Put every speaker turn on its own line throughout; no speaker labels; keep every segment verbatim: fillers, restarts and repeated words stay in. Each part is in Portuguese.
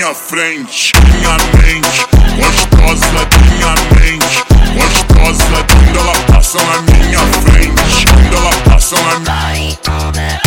minha frente. Minha mente, gostosa da minha mente. Gostosa quando ela passa na minha frente. Quando ela passa na minha frente.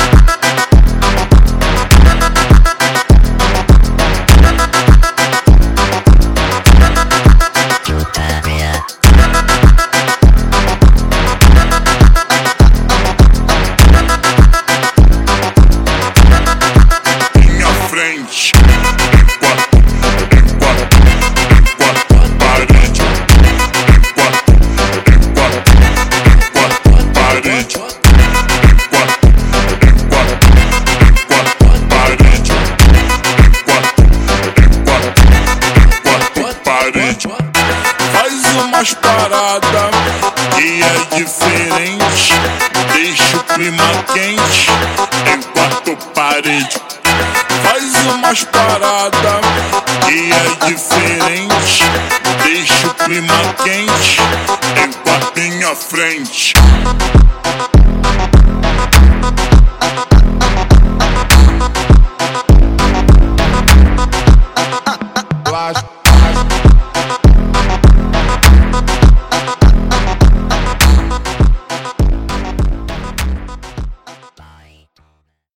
Faz umas paradas que é diferente. Deixa o clima quente em quatro paredes. Faz umas paradas que é diferente. Deixa o clima quente em quatro minha frente.